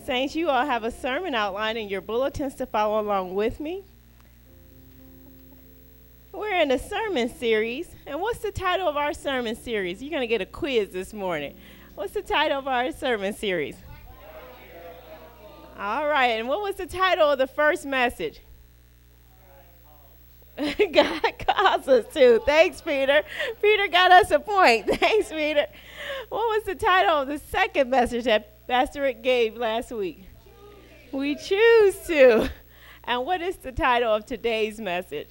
Saints, you all have a sermon outline in your bulletins to follow along with me. We're in a sermon series, and what's the title of our sermon series? You're going to get a quiz this morning. What's the title of our sermon series? All right, and what was the title of the first message? God calls us to. Thanks, Peter. Peter got us a point. Thanks, Peter. What was the title of the second message that Pastor Rick gave last week? We choose to. And what is the title of today's message?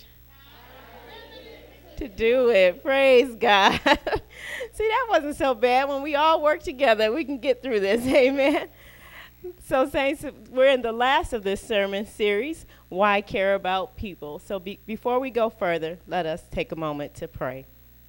To do it. Praise God. See, that wasn't so bad. When we all work together, we can get through this. Amen. So, saints, we're in the last of this sermon series, Why Care About People. So before we go further, let us take a moment to pray.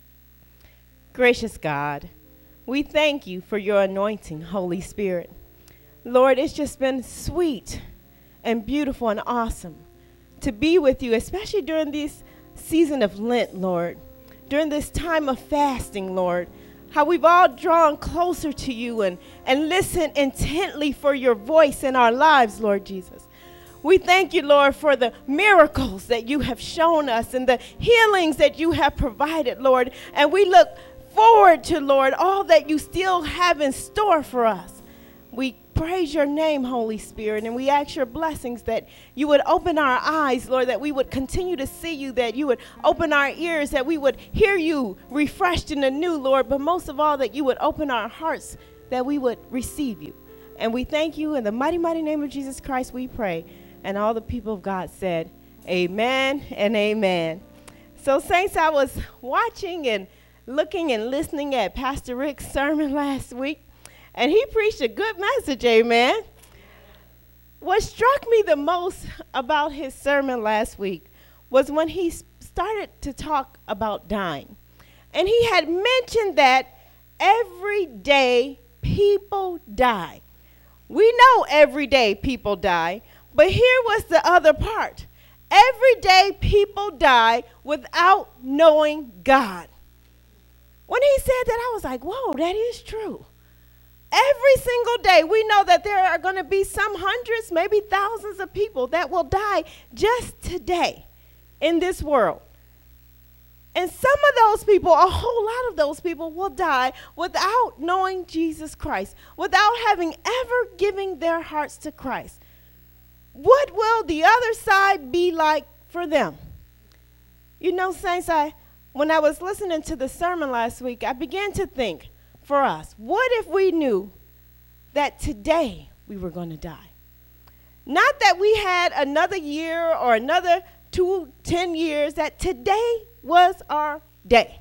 Gracious God, we thank you for your anointing, Holy Spirit. Lord, it's just been sweet and beautiful and awesome to be with you, especially during this season of Lent, Lord, during this time of fasting, Lord, how we've all drawn closer to you and listened intently for your voice in our lives, Lord Jesus. We thank you, Lord, for the miracles that you have shown us and the healings that you have provided, Lord. And we look forward to, Lord, all that you still have in store for us. We praise your name, Holy Spirit, and we ask your blessings that you would open our eyes, Lord, that we would continue to see you, that you would open our ears, that we would hear you refreshed and anew, Lord, but most of all, that you would open our hearts, that we would receive you. And we thank you in the mighty, mighty name of Jesus Christ, we pray. And all the people of God said, amen and amen. So, saints, I was watching and looking and listening at Pastor Rick's sermon last week, and he preached a good message, amen. What struck me the most about his sermon last week was when he started to talk about dying. And he had mentioned that every day people die. We know every day people die, but here was the other part. Every day people die without knowing God. When he said that, I was like, whoa, that is true. Every single day, we know that there are going to be some hundreds, maybe thousands of people that will die just today in this world. And some of those people, a whole lot of those people, will die without knowing Jesus Christ, without having ever given their hearts to Christ. What will the other side be like for them? You know, saints, when I was listening to the sermon last week, I began to think, for us, what if we knew that today we were going to die? Not that we had another year or another 10 years, that today was our day.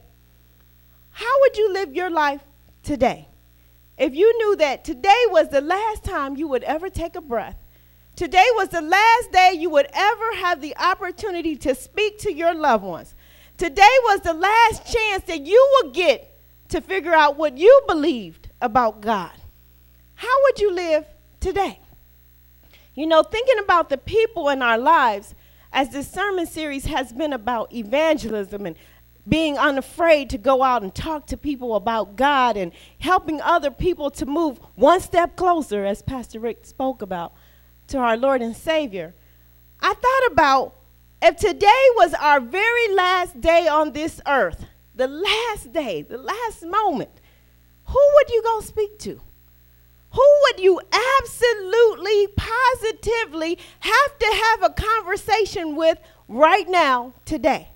How would you live your life today if you knew that today was the last time you would ever take a breath? Today was the last day you would ever have the opportunity to speak to your loved ones. Today was the last chance that you would get to figure out what you believed about God. How would you live today? You know, thinking about the people in our lives, as this sermon series has been about evangelism and being unafraid to go out and talk to people about God and helping other people to move one step closer, as Pastor Rick spoke about, to our Lord and Savior. I thought about if today was our very last day on this earth, the last day, the last moment, who would you go speak to? Who would you absolutely, positively have to have a conversation with right now, today?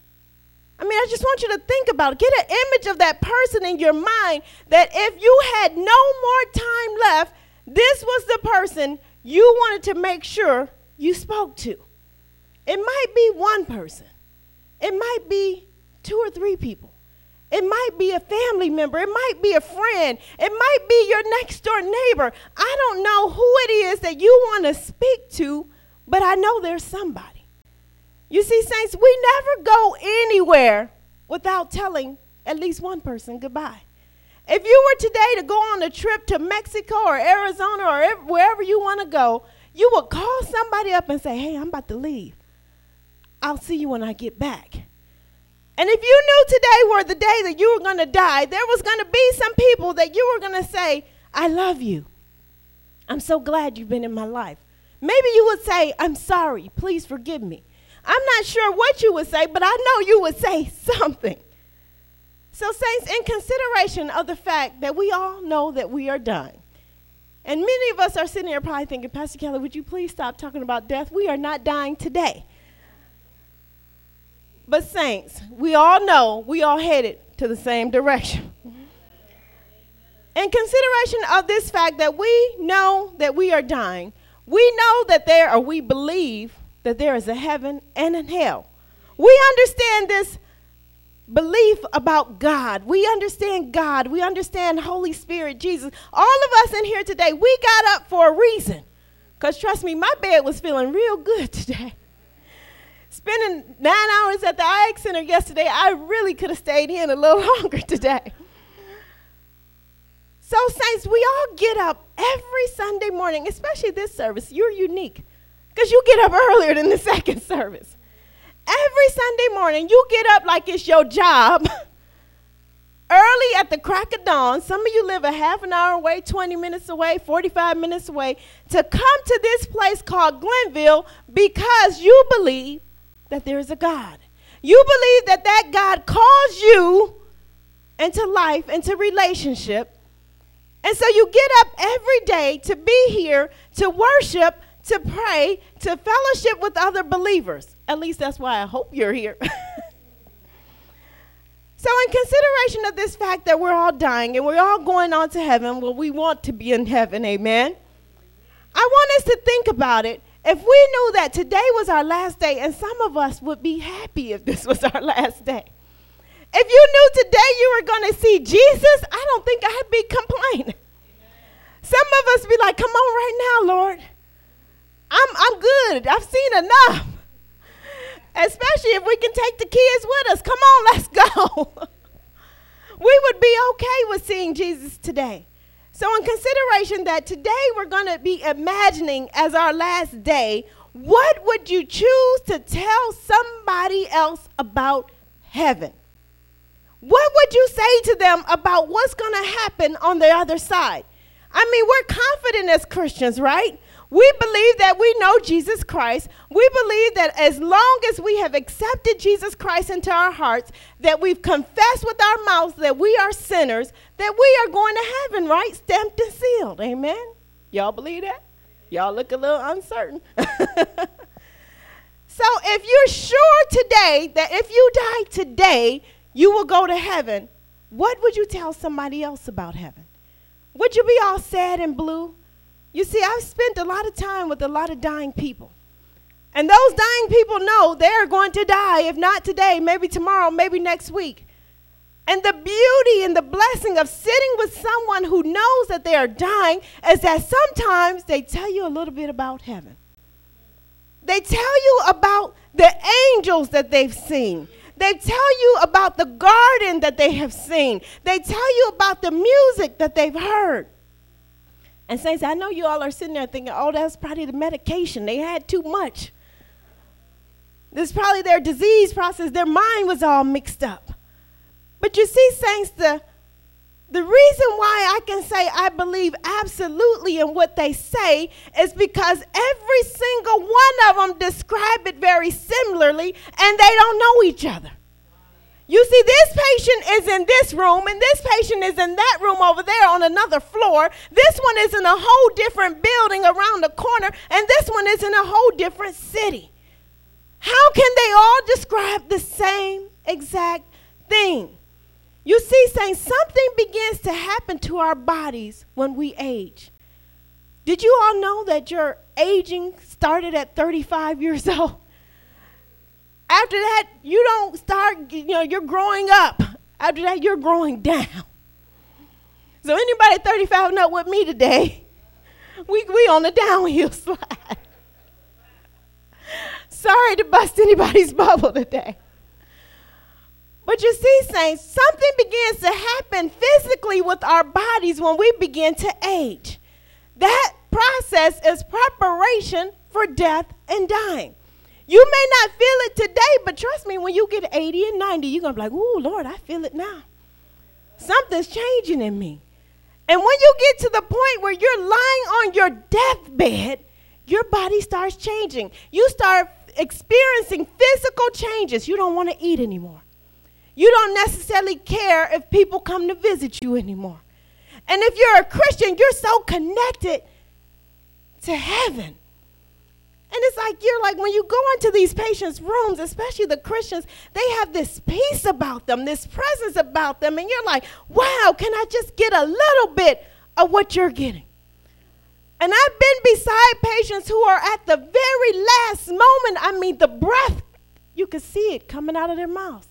I mean, I just want you to think about it. Get an image of that person in your mind that if you had no more time left, this was the person you wanted to make sure you spoke to. It might be one person. It might be 2 or 3 people. It might be a family member. It might be a friend. It might be your next door neighbor. I don't know who it is that you want to speak to, but I know there's somebody. You see, saints, we never go anywhere without telling at least one person goodbye. If you were today to go on a trip to Mexico or Arizona or wherever you want to go, you would call somebody up and say, hey, I'm about to leave. I'll see you when I get back. And if you knew today were the day that you were going to die, there was going to be some people that you were going to say, I love you. I'm so glad you've been in my life. Maybe you would say, I'm sorry, please forgive me. I'm not sure what you would say, but I know you would say something. So saints, in consideration of the fact that we all know that we are dying, and many of us are sitting here probably thinking, Pastor Kelly, would you please stop talking about death? We are not dying today. But saints, we all know we all headed to the same direction. In consideration of this fact that we know that we are dying, we know that we believe that there is a heaven and a hell. We understand this belief about God. We understand God. We understand Holy Spirit, Jesus. All of us in here today, we got up for a reason. Because trust me, my bed was feeling real good today. Spending 9 hours at the IX Center yesterday, I really could have stayed in a little longer today. So saints, we all get up every Sunday morning, especially this service. You're unique because you get up earlier than the second service. Every Sunday morning, you get up like it's your job. Early at the crack of dawn, some of you live a half an hour away, 20 minutes away, 45 minutes away, to come to this place called Glenville because you believe that there is a God. You believe that that God calls you into life, into relationship. And so you get up every day to be here, to worship, to pray, to fellowship with other believers. At least that's why I hope you're here. So in consideration of this fact that we're all dying and we're all going on to heaven, well, we want to be in heaven, amen? I want us to think about it. If we knew that today was our last day, and some of us would be happy if this was our last day. If you knew today you were going to see Jesus, I don't think I'd be complaining. Some of us be like, come on right now, Lord. I'm good. I've seen enough. Especially if we can take the kids with us. Come on, let's go. We would be okay with seeing Jesus today. So in consideration that today we're going to be imagining as our last day, what would you choose to tell somebody else about heaven? What would you say to them about what's going to happen on the other side? I mean, we're confident as Christians, right? We believe that we know Jesus Christ. We believe that as long as we have accepted Jesus Christ into our hearts, that we've confessed with our mouths that we are sinners, that we are going to heaven, right? Stamped and sealed. Amen? Y'all believe that? Y'all look a little uncertain. So if you're sure today that if you die today, you will go to heaven, what would you tell somebody else about heaven? Would you be all sad and blue? You see, I've spent a lot of time with a lot of dying people. And those dying people know they're going to die, if not today, maybe tomorrow, maybe next week. And the beauty and the blessing of sitting with someone who knows that they are dying is that sometimes they tell you a little bit about heaven. They tell you about the angels that they've seen. They tell you about the garden that they have seen. They tell you about the music that they've heard. And saints, I know you all are sitting there thinking, oh, that's probably the medication. They had too much. This is probably their disease process. Their mind was all mixed up. But you see, saints, the reason why I can say I believe absolutely in what they say is because every single one of them describe it very similarly, and they don't know each other. You see, this patient is in this room, and this patient is in that room over there on another floor. This one is in a whole different building around the corner, and this one is in a whole different city. How can they all describe the same exact thing? You see, saying something begins to happen to our bodies when we age. Did you all know that your aging started at 35 years old? After that, you don't start, you're growing up. After that, you're growing down. So anybody 35 not with me today, we on the downhill slide. Sorry to bust anybody's bubble today. But you see, saints, something begins to happen physically with our bodies when we begin to age. That process is preparation for death and dying. You may not feel it today, but trust me, when you get 80 and 90, you're going to be like, ooh, Lord, I feel it now. Something's changing in me. And when you get to the point where you're lying on your deathbed, your body starts changing. You start experiencing physical changes. You don't want to eat anymore. You don't necessarily care if people come to visit you anymore. And if you're a Christian, you're so connected to heaven. And it's like, you're like, when you go into these patients' rooms, especially the Christians, they have this peace about them, this presence about them. And you're like, wow, can I just get a little bit of what you're getting? And I've been beside patients who are at the very last moment. I mean, the breath, you can see it coming out of their mouths.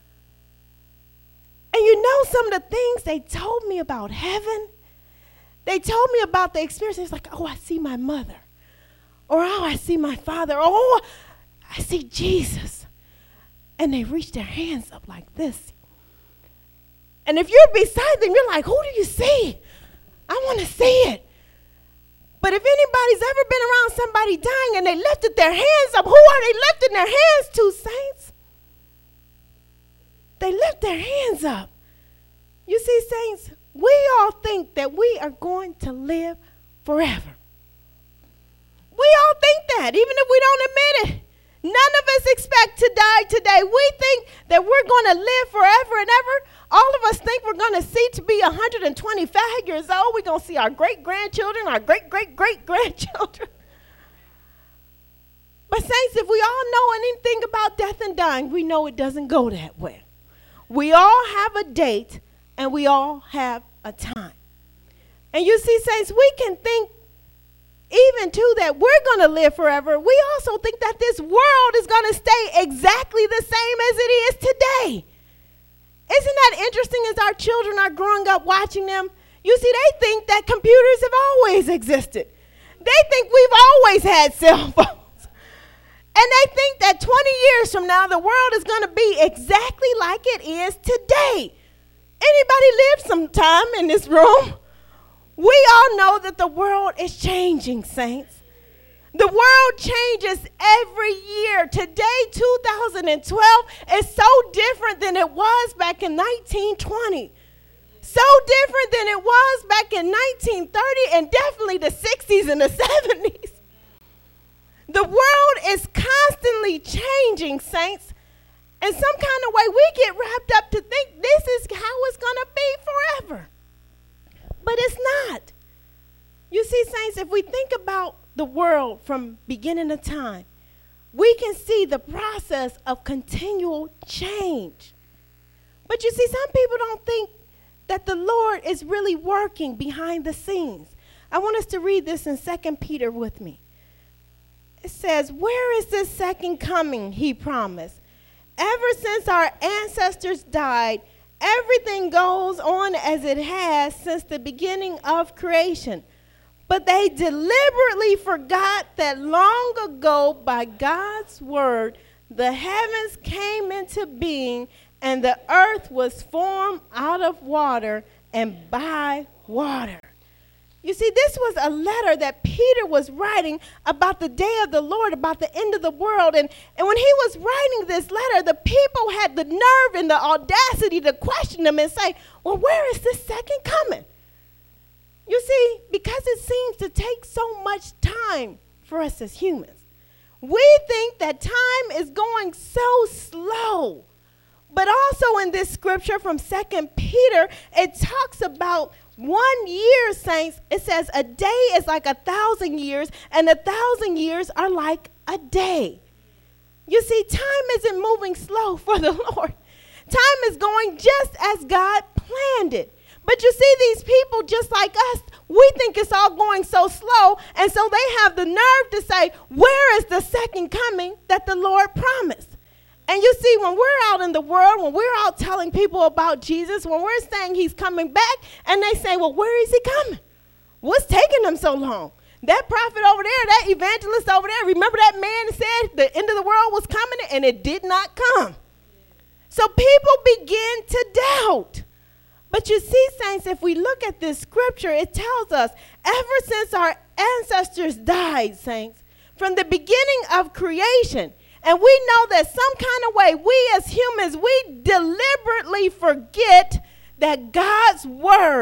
And you know some of the things they told me about heaven? They told me about the experience. It's like, oh, I see my mother. Or, oh, I see my father. Oh, I see Jesus. And they reach their hands up like this. And if you're beside them, you're like, who do you see? I want to see it. But if anybody's ever been around somebody dying and they lifted their hands up, who are they lifting their hands to, saints? They lift their hands up. You see, saints, we all think that we are going to live forever. We all think that, even if we don't admit it. None of us expect to die today. We think that we're going to live forever and ever. All of us think we're going to see to be 125 years old. We're going to see our great-grandchildren, our great-great-great-grandchildren. But saints, if we all know anything about death and dying, we know it doesn't go that way. We all have a date, and we all have a time. And you see, saints, we can think even too that we're going to live forever. We also think that this world is going to stay exactly the same as it is today. Isn't that interesting as our children are growing up watching them? You see, they think that computers have always existed. They think we've always had cell phones. And they think that 20 years from now, the world is going to be exactly like it is today. Anybody lived some time in this room? We all know that the world is changing, saints. The world changes every year. Today, 2012, is so different than it was back in 1920. So different than it was back in 1930 and definitely the 60s and the 70s. The world is constantly changing, saints. In some kind of way, we get wrapped up to think this is how it's going to be forever. But it's not. You see, saints, if we think about the world from beginning of time, we can see the process of continual change. But you see, some people don't think that the Lord is really working behind the scenes. I want us to read this in 2 Peter with me. It says, where is this second coming he promised? Ever since our ancestors died, everything goes on as it has since the beginning of creation. But they deliberately forgot that long ago, by God's word, the heavens came into being and the earth was formed out of water and by water. You see, this was a letter that Peter was writing about the day of the Lord, about the end of the world. And when he was writing this letter, the people had the nerve and the audacity to question him and say, well, where is this second coming? You see, because it seems to take so much time for us as humans. We think that time is going so slow. But also in this scripture from 2 Peter, it talks about 1 year, saints. It says a day is like 1,000 years, and 1,000 years are like a day. You see, time isn't moving slow for the Lord. Time is going just as God planned it. But you see, these people, just like us, we think it's all going so slow, and so they have the nerve to say, where is the second coming that the Lord promised? And you see, when we're out in the world, when we're out telling people about Jesus, when we're saying he's coming back, and they say, well, where is he coming? What's taking him so long? That prophet over there, that evangelist over there, remember that man said the end of the world was coming, and it did not come. So people begin to doubt. But you see, saints, if we look at this scripture, it tells us, ever since our ancestors died, saints, from the beginning of creation, and we know that some kind of way, we as humans, we deliberately forget that God's word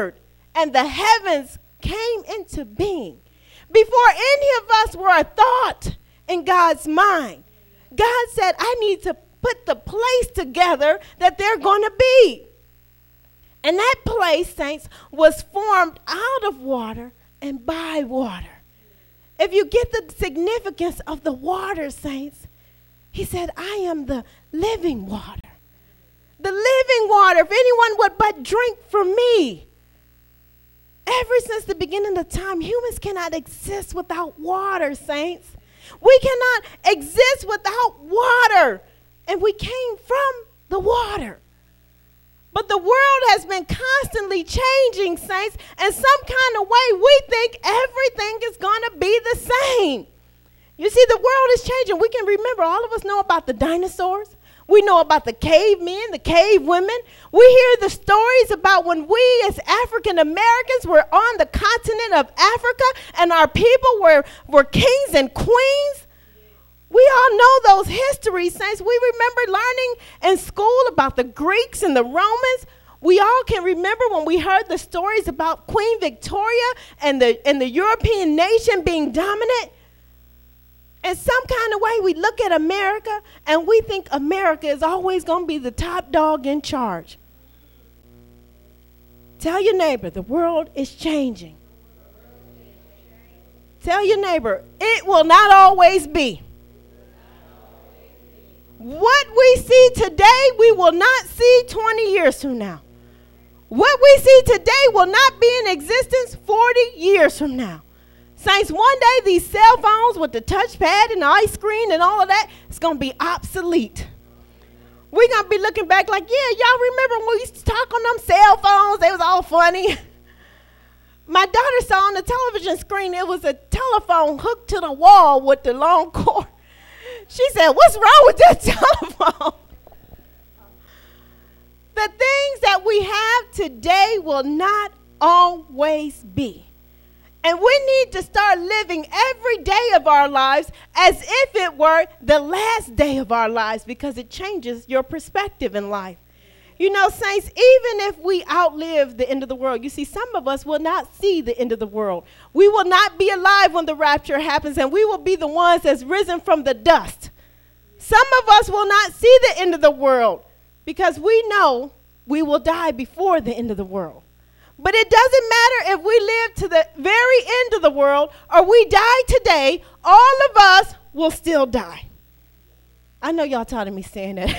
and the heavens came into being. Before any of us were a thought in God's mind, God said, I need to put the place together that they're going to be. And that place, saints, was formed out of water and by water. If you get the significance of the water, saints, he said, I am the living water. The living water, if anyone would but drink from me. Ever since the beginning of time, humans cannot exist without water, saints. We cannot exist without water. And we came from the water. But the world has been constantly changing, saints. And some kind of way we think everything is going to be the same. You see, the world is changing. We can remember, all of us know about the dinosaurs. We know about the cavemen, the cave women. We hear the stories about when we as African Americans were on the continent of Africa and our people were kings and queens. We all know those histories, saints. We remember learning in school about the Greeks and the Romans. We all can remember when we heard the stories about Queen Victoria and the European nation being dominant. In some kind of way, we look at America and we think America is always going to be the top dog in charge. Tell your neighbor, the world is changing. Tell your neighbor, it will not always be. What we see today, we will not see 20 years from now. What we see today will not be in existence 40 years from now. Saints, one day these cell phones with the touchpad and the ice screen and all of that, it's going to be obsolete. We're going to be looking back like, yeah, y'all remember when we used to talk on them cell phones? They was all funny. My daughter saw on the television screen, it was a telephone hooked to the wall with the long cord. She said, what's wrong with that telephone? The things that we have today will not always be. And we need to start living every day of our lives as if it were the last day of our lives, because it changes your perspective in life. You know, saints, even if we outlive the end of the world, you see, some of us will not see the end of the world. We will not be alive when the rapture happens, and we will be the ones that's risen from the dust. Some of us will not see the end of the world because we know we will die before the end of the world. But it doesn't matter if we live to the very end of the world or we die today, all of us will still die. I know y'all tired of me saying that.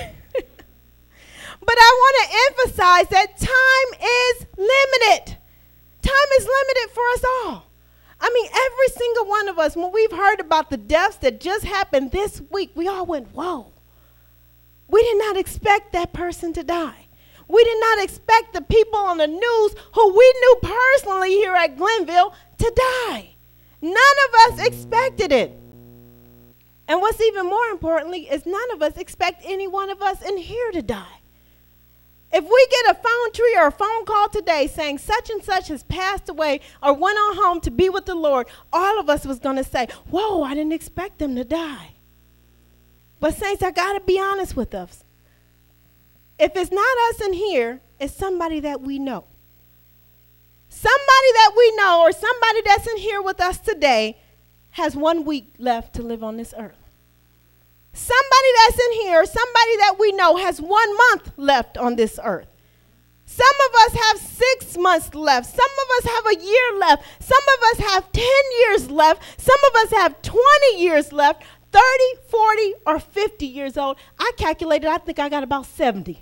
But I want to emphasize that time is limited. Time is limited for us all. I mean, every single one of us, when we've heard about the deaths that just happened this week, we all went, whoa. We did not expect that person to die. We did not expect the people on the news who we knew personally here at Glenville to die. None of us expected it. And what's even more importantly is none of us expect any one of us in here to die. If we get a phone tree or a phone call today saying such and such has passed away or went on home to be with the Lord, all of us was going to say, whoa, I didn't expect them to die. But saints, I got to be honest with us. If it's not us in here, it's somebody that we know. Somebody that we know or somebody that's in here with us today has 1 week left to live on this earth. Somebody that's in here, somebody that we know has 1 month left on this earth. Some of us have 6 months left. Some of us have a year left. Some of us have 10 years left. Some of us have 20 years left, 30, 40, or 50 years old. I calculated, I think I got about 70.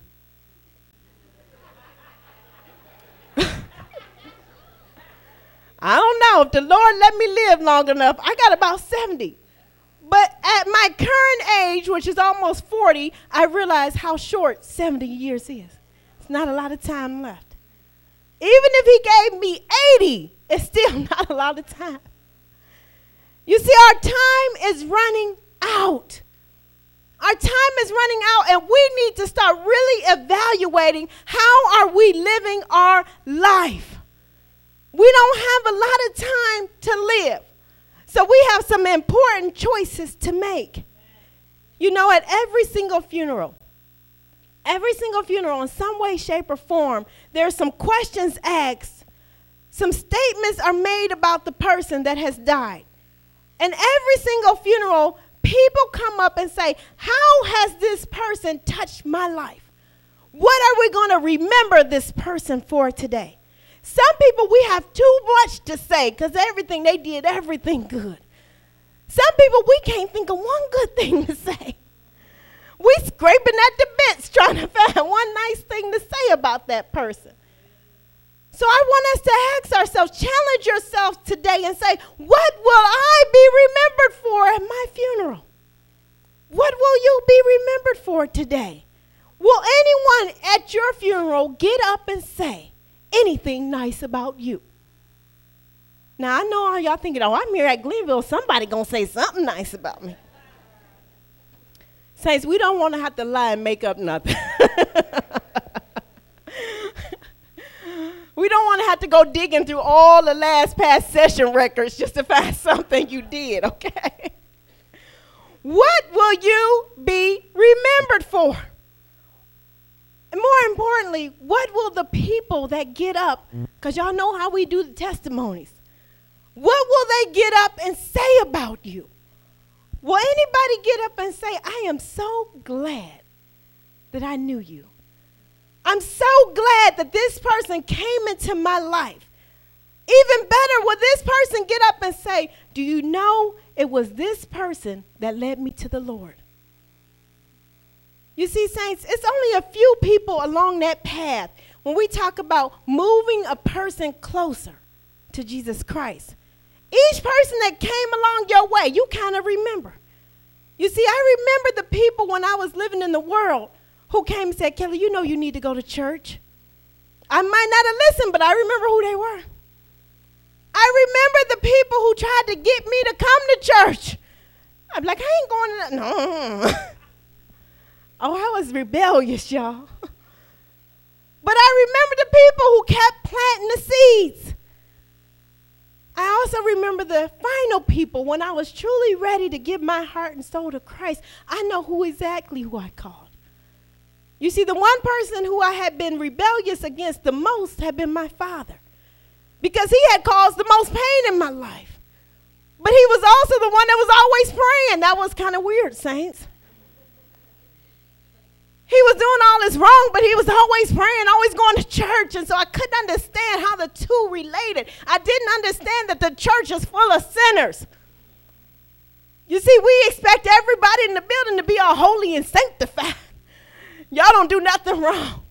I don't know if the Lord let me live long enough. I got about 70. But at my current age, which is almost 40, I realize how short 70 years is. It's not a lot of time left. Even if he gave me 80, it's still not a lot of time. You see, our time is running out. Our time is running out, and we need to start really evaluating how are we living our life. We don't have a lot of time to live. So we have some important choices to make. You know, at every single funeral, in some way, shape, or form, there are some questions asked some statements are made about the person that has died. And every single funeral, people come up and say, how has this person touched my life? What are we going to remember this person for today? Some people, we have too much to say because everything they did, everything good. Some people, we can't think of one good thing to say. We scraping at the bits trying to find one nice thing to say about that person. So I want us to ask ourselves, challenge yourself today and say, what will I be remembered for at my funeral? What will you be remembered for today? Will anyone at your funeral get up and say anything nice about you? Now, I know all y'all thinking, oh, I'm here at Glenville. Somebody going to say something nice about me. Saints, we don't want to have to lie and make up nothing. We don't want to have to go digging through all the last past session records just to find something you did, okay? What will you be remembered for? And more importantly, what will the people that get up, because y'all know how we do the testimonies, what will they get up and say about you? Will anybody get up and say, I am so glad that I knew you? I'm so glad that this person came into my life. Even better, will this person get up and say, do you know it was this person that led me to the Lord? You see, saints, it's only a few people along that path when we talk about moving a person closer to Jesus Christ. Each person that came along your way, you kind of remember. You see, I remember the people when I was living in the world who came and said, Kelly, you know you need to go to church. I might not have listened, but I remember who they were. I remember the people who tried to get me to come to church. I'm like, I ain't going to that. No. Oh, I was rebellious, y'all. But I remember the people who kept planting the seeds. I also remember the final people when I was truly ready to give my heart and soul to Christ. I know exactly who I called. You see, the one person who I had been rebellious against the most had been my father, because he had caused the most pain in my life. But he was also the one that was always praying. That was kind of weird, saints. He was doing all this wrong, but he was always praying, always going to church. And so I couldn't understand how the two related. I didn't understand that the church is full of sinners. You see, we expect everybody in the building to be all holy and sanctified. Y'all don't do nothing wrong.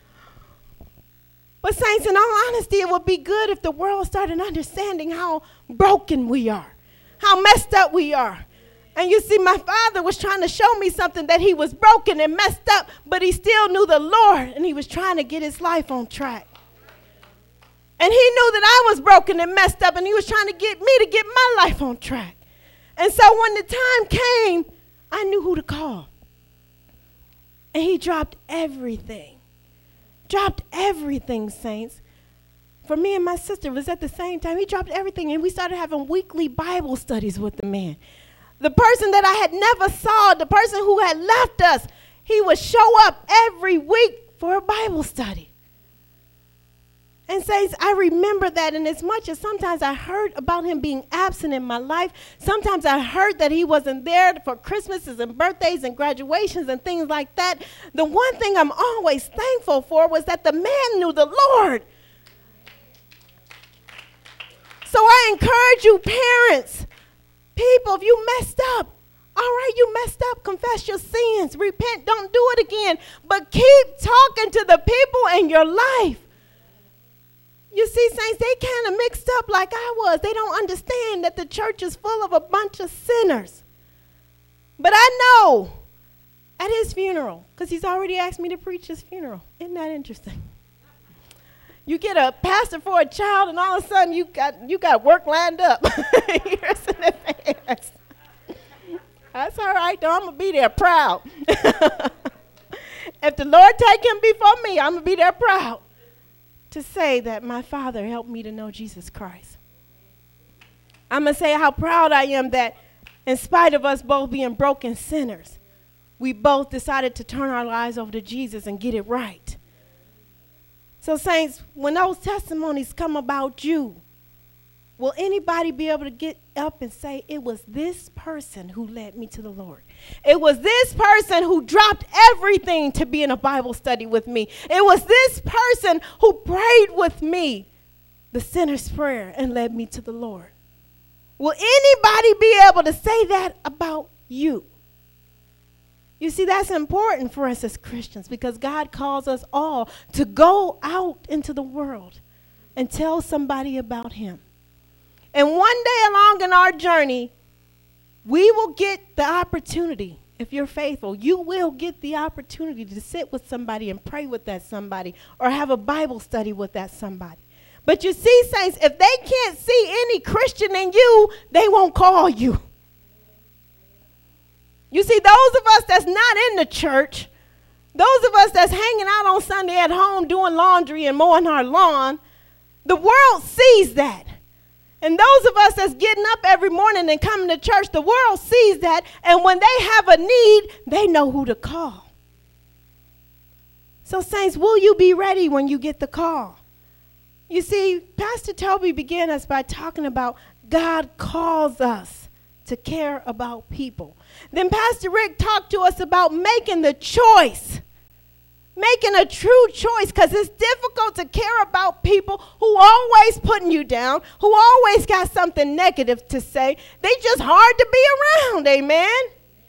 But saints, in all honesty, it would be good if the world started understanding how broken we are, how messed up we are. And you see, my father was trying to show me something, that he was broken and messed up, but he still knew the Lord, and he was trying to get his life on track. And he knew that I was broken and messed up, and he was trying to get me to get my life on track. And so when the time came, I knew who to call. And he dropped everything. Dropped everything, saints. For me and my sister, it was at the same time. He dropped everything, and we started having weekly Bible studies with the man. The person that I had never saw, the person who had left us, he would show up every week for a Bible study. And saints, I remember that, and as much as sometimes I heard about him being absent in my life, sometimes I heard that he wasn't there for Christmases and birthdays and graduations and things like that, the one thing I'm always thankful for was that the man knew the Lord. So I encourage you, parents, people, if you messed up, all right, you messed up, confess your sins, repent, don't do it again, but keep talking to the people in your life. You see, saints, they kind of mixed up like I was. They don't understand that the church is full of a bunch of sinners. But I know at his funeral, because he's already asked me to preach his funeral. Isn't that interesting? You get a pastor for a child, and all of a sudden you got work lined up. Years in advance. That's all right, though. I'm going to be there proud. If the Lord take him before me, I'm going to be there proud to say that my father helped me to know Jesus Christ. I'm going to say how proud I am that in spite of us both being broken sinners, we both decided to turn our lives over to Jesus and get it right. So, saints, when those testimonies come about you, will anybody be able to get up and say, it was this person who led me to the Lord? It was this person who dropped everything to be in a Bible study with me. It was this person who prayed with me the sinner's prayer and led me to the Lord. Will anybody be able to say that about you? You see, that's important for us as Christians because God calls us all to go out into the world and tell somebody about him. And one day along in our journey, we will get the opportunity. If you're faithful, you will get the opportunity to sit with somebody and pray with that somebody or have a Bible study with that somebody. But you see, saints, if they can't see any Christian in you, they won't call you. You see, those of us that's not in the church, those of us that's hanging out on Sunday at home doing laundry and mowing our lawn, the world sees that. And those of us that's getting up every morning and coming to church, the world sees that. And when they have a need, they know who to call. So, saints, will you be ready when you get the call? You see, Pastor Toby began us by talking about God calls us to care about people. Then Pastor Rick talked to us about making the choice, making a true choice, because it's difficult to care about people who always putting you down, who always got something negative to say. They just hard to be around, amen?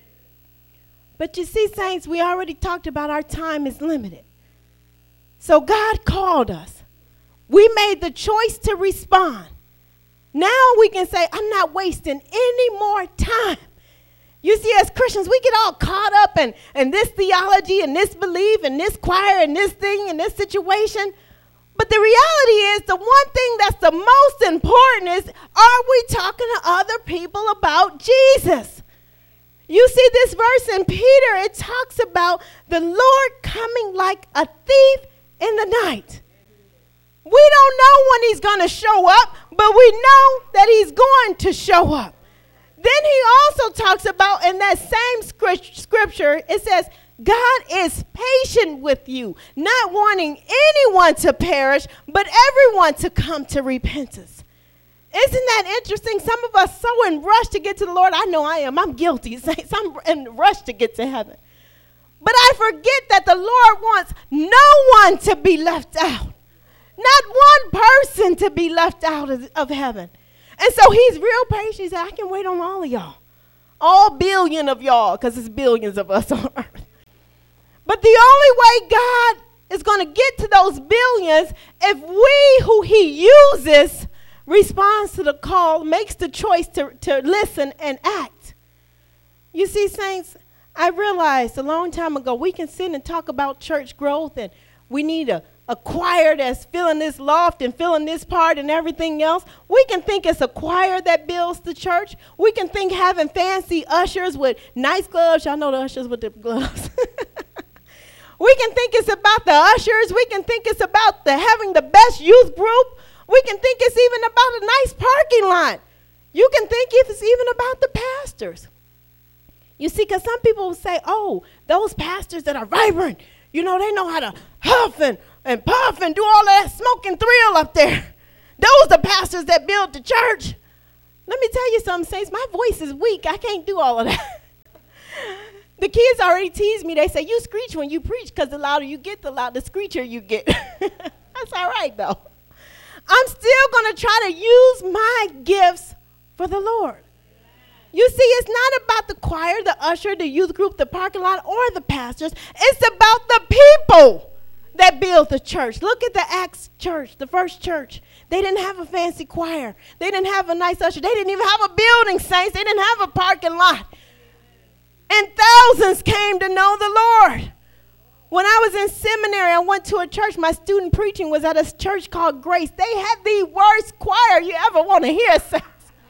But you see, saints, we already talked about our time is limited. So God called us. We made the choice to respond. Now we can say, I'm not wasting any more time. You see, as Christians, we get all caught up in this theology and this belief and this choir and this thing and this situation. But the reality is the one thing that's the most important is, are we talking to other people about Jesus? You see this verse in Peter, it talks about the Lord coming like a thief in the night. We don't know when he's going to show up, but we know that he's going to show up. Then he also talks about in that same scripture, it says, God is patient with you, not wanting anyone to perish, but everyone to come to repentance. Isn't that interesting? Some of us so in rush to get to the Lord. I know I am. I'm guilty. I'm in rush to get to heaven. But I forget that the Lord wants no one to be left out. Not one person to be left out of heaven. And so he's real patient. He said, I can wait on all of y'all. All billion of y'all, because it's billions of us on earth. But the only way God is going to get to those billions if we, who he uses, responds to the call, makes the choice to listen and act. You see, saints, I realized a long time ago we can sit and talk about church growth and we need a choir that's filling this loft and filling this part and everything else. We can think it's a choir that builds the church. We can think having fancy ushers with nice gloves. Y'all know the ushers with the gloves. We can think it's about the ushers. We can think it's about having the best youth group. We can think it's even about a nice parking lot. You can think it's even about the pastors. You see, because some people will say, oh, those pastors that are vibrant, you know, they know how to huff and puff and do all that smoke and thrill up there. Those are pastors that build the church. Let me tell you something, saints. My voice is weak. I can't do all of that. The kids already tease me. They say, you screech when you preach because the louder you get, the louder the screecher you get. That's all right, though. I'm still going to try to use my gifts for the Lord. You see, it's not about the choir, the usher, the youth group, the parking lot, or the pastors. It's about the people that build the church. Look at the Acts church, the first church. They didn't have a fancy choir. They didn't have a nice usher. They didn't even have a building, saints. They didn't have a parking lot. And thousands came to know the Lord. When I was in seminary, I went to a church. My student preaching was at a church called Grace. They had the worst choir you ever want to hear, saints.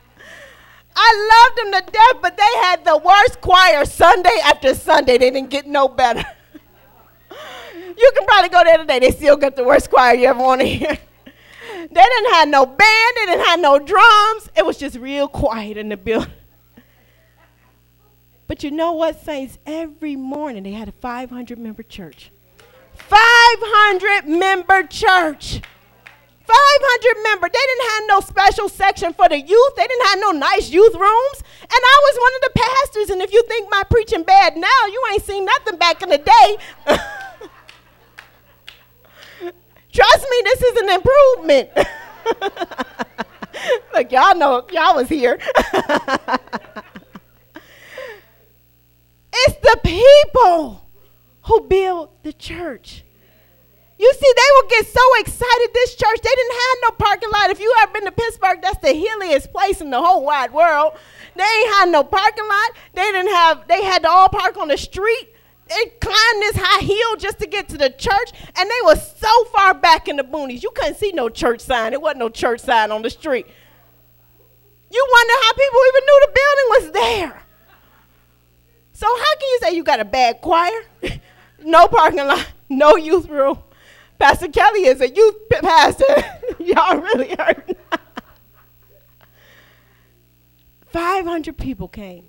I loved them to death, but they had the worst choir Sunday after Sunday. They didn't get no better. You can probably go there today. They still got the worst choir you ever want to hear. They didn't have no band. They didn't have no drums. It was just real quiet in the building. But you know what, saints? Every morning they had a 500-member church. 500-member church. 500 member. They didn't have no special section for the youth. They didn't have no nice youth rooms. And I was one of the pastors. And if you think my preaching bad now, you ain't seen nothing back in the day. Trust me, this is an improvement. Look, y'all know, y'all was here. It's the people who build the church. You see, they would get so excited. This church, they didn't have no parking lot. If you ever been to Pittsburgh, that's the hilliest place in the whole wide world. They ain't had no parking lot. They had to all park on the street. They climbed this high hill just to get to the church, and they were so far back in the boonies. You couldn't see no church sign. There wasn't no church sign on the street. You wonder how people even knew the building was there. So how can you say you got a bad choir? No parking lot, no youth room. Pastor Kelly is a youth pastor. Y'all really hurting. 500 people came.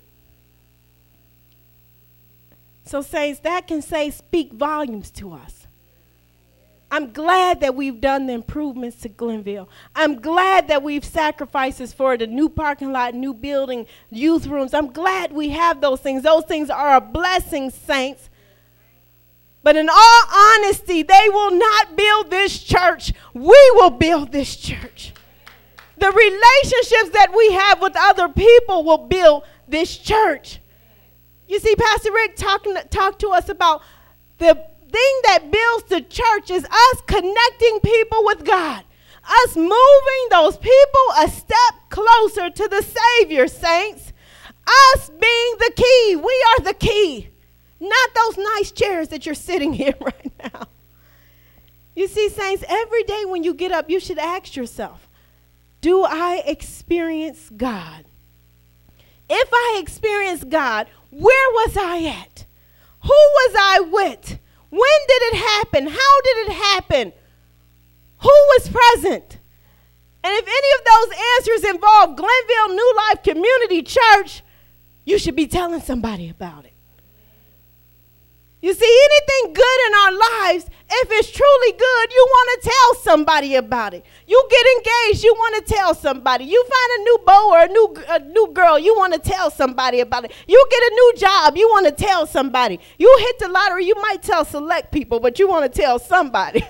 So saints, that can speak volumes to us. I'm glad that we've done the improvements to Glenville. I'm glad that we've sacrifices for the new parking lot, new building, youth rooms. I'm glad we have those things. Those things are a blessing, saints. But in all honesty, they will not build this church. We will build this church. The relationships that we have with other people will build this church. You see, Pastor Rick talked to us about the thing that builds the church is us connecting people with God. Us moving those people a step closer to the Savior, saints. Us being the key. We are the key. Not those nice chairs that you're sitting in right now. You see, saints, every day when you get up, you should ask yourself, do I experience God? If I experience God, where was I at? Who was I with? When did it happen? How did it happen? Who was present? And if any of those answers involve Glenville New Life Community Church, you should be telling somebody about it. You see, anything good in our lives, if it's truly good, you want to tell somebody about it. You get engaged, you want to tell somebody. You find a new beau or a new girl, you want to tell somebody about it. You get a new job, you want to tell somebody. You hit the lottery, you might tell select people, but you want to tell somebody.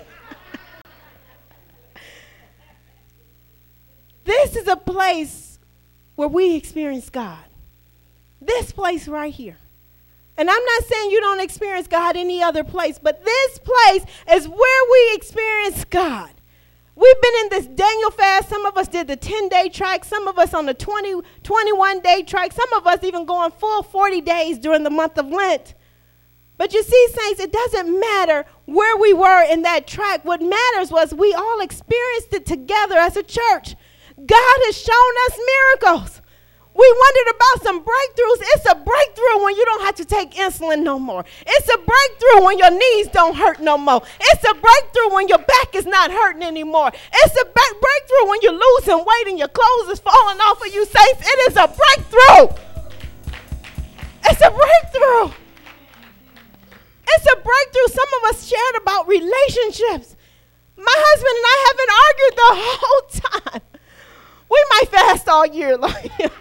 This is a place where we experience God. This place right here. And I'm not saying you don't experience God any other place, but this place is where we experience God. We've been in this Daniel fast. Some of us did the 10-day track. Some of us on the 21-day track. Some of us even going full 40 days during the month of Lent. But you see, saints, it doesn't matter where we were in that track. What matters was we all experienced it together as a church. God has shown us miracles. We wondered about some breakthroughs. It's a breakthrough when you don't have to take insulin no more. It's a breakthrough when your knees don't hurt no more. It's a breakthrough when your back is not hurting anymore. It's a breakthrough when you're losing weight and your clothes is falling off of you, saints. It is a breakthrough. It's a breakthrough. It's a breakthrough. Some of us shared about relationships. My husband and I haven't argued the whole time. We might fast all year long.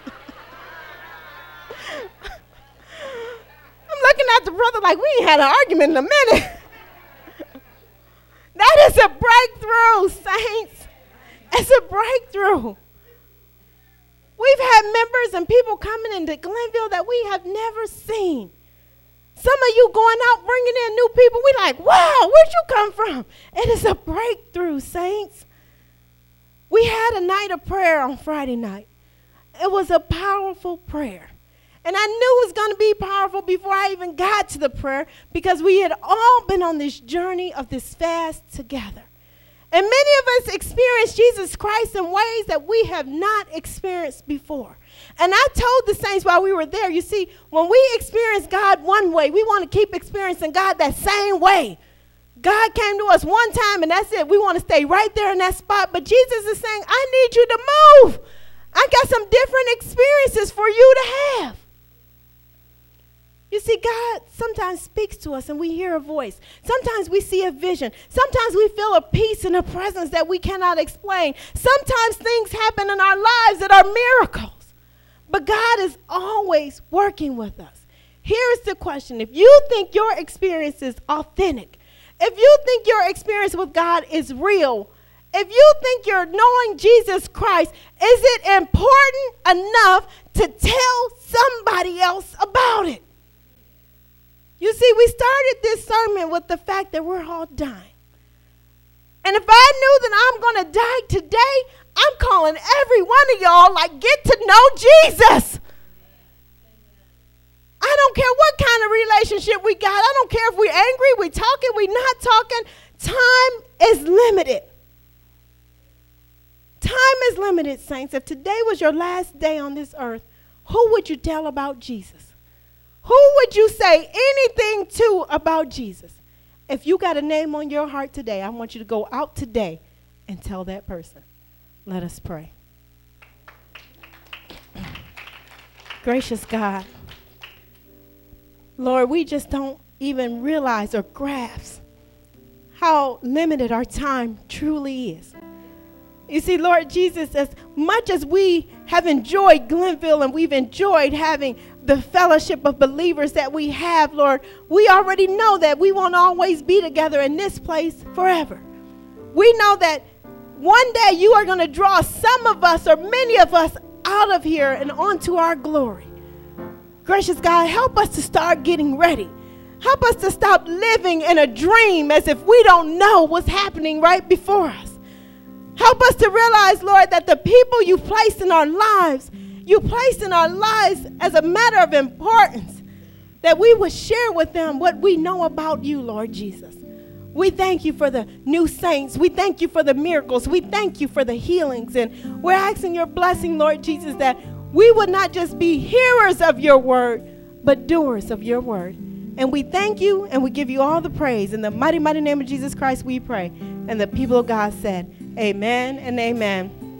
I'm looking at the brother like we ain't had an argument in a minute. That is a breakthrough, saints. It's a breakthrough. We've had members and people coming into Glenville that we have never seen. Some of you going out bringing in new people. We like, wow, where'd you come from? It is a breakthrough, saints. We had a night of prayer on Friday night. It was a powerful prayer. And I knew it was going to be powerful before I even got to the prayer because we had all been on this journey of this fast together. And many of us experienced Jesus Christ in ways that we have not experienced before. And I told the saints while we were there, you see, when we experience God one way, we want to keep experiencing God that same way. God came to us one time and that's it. We want to stay right there in that spot. But Jesus is saying, I need you to move. I got some different experiences for you to have. You see, see, God sometimes speaks to us and we hear a voice. Sometimes we see a vision. Sometimes we feel a peace and a presence that we cannot explain. Sometimes things happen in our lives that are miracles. But God is always working with us. Here's the question. If you think your experience is authentic, if you think your experience with God is real, if you think you're knowing Jesus Christ, is it important enough to tell somebody else about it? You see, we started this sermon with the fact that we're all dying. And if I knew that I'm going to die today, I'm calling every one of y'all, like, get to know Jesus. I don't care what kind of relationship we got. I don't care if we're angry, we're talking, we're not talking. Time is limited. Time is limited, saints. If today was your last day on this earth, who would you tell about Jesus? Who would you say anything to about Jesus? If you got a name on your heart today, I want you to go out today and tell that person. Let us pray. Gracious God, Lord, we just don't even realize or grasp how limited our time truly is. You see, Lord Jesus, as much as we have enjoyed Glenville and we've enjoyed having the fellowship of believers that we have, Lord, we already know that we won't always be together in this place forever. We know that one day you are going to draw some of us or many of us out of here and onto our glory. Gracious God, help us to start getting ready. Help us to stop living in a dream as if we don't know what's happening right before us. Help us to realize, Lord, that the people you placed in our lives, you placed in our lives as a matter of importance, that we would share with them what we know about you, Lord Jesus. We thank you for the new saints. We thank you for the miracles. We thank you for the healings. And we're asking your blessing, Lord Jesus, that we would not just be hearers of your word, but doers of your word. And we thank you and we give you all the praise. In the mighty, mighty name of Jesus Christ, we pray. And the people of God said, amen and amen.